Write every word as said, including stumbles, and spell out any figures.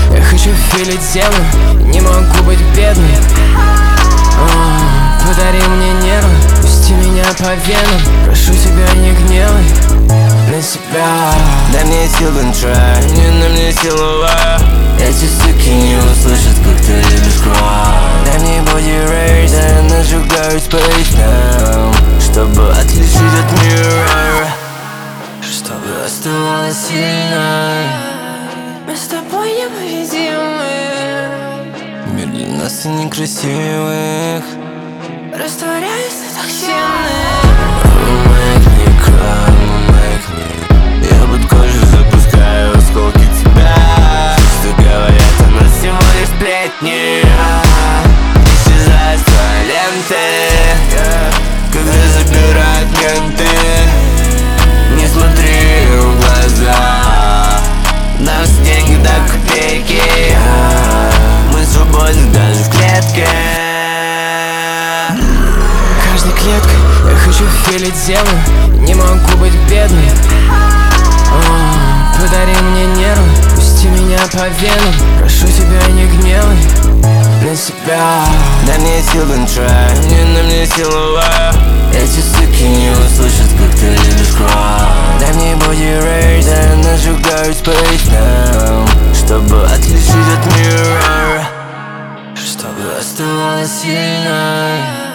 Я хочу филить землю, не могу быть бедным. О, подари мне нервы, пусти меня по венам. Прошу тебя, не гневай на себя. Дай мне сил контроль, не на мне силовая. Эти суки не услышат, как ты любишь кровь. Дай мне body race, я нажигаю space now, чтобы отличить от мира, чтобы оставалась сильной. Мы с тобой непобедимы. Мир для нас и некрасивых. Растворяюсь на токсины. Моя книга, моя книга. Я под кожу запускаю осколки тебя. Что говорят о нас всего лишь сплетни. Исчезает с твоей ленты, когда забирают менты. Не смотри в глаза, наши деньги до копейки. Мы свободны даже в клетке. Каждой клеткой я хочу филить землю, не могу быть бедным. О, подари мне нервы, пусти меня по венам. Прошу тебя, не гневай на себя. Дай мне сил контроль, не на мне силовая. Эти суки не услышат, как ты любишь кровь. Дай мне body race, я нажигаю space now, чтобы отличить от мира, чтобы оставалась сильной.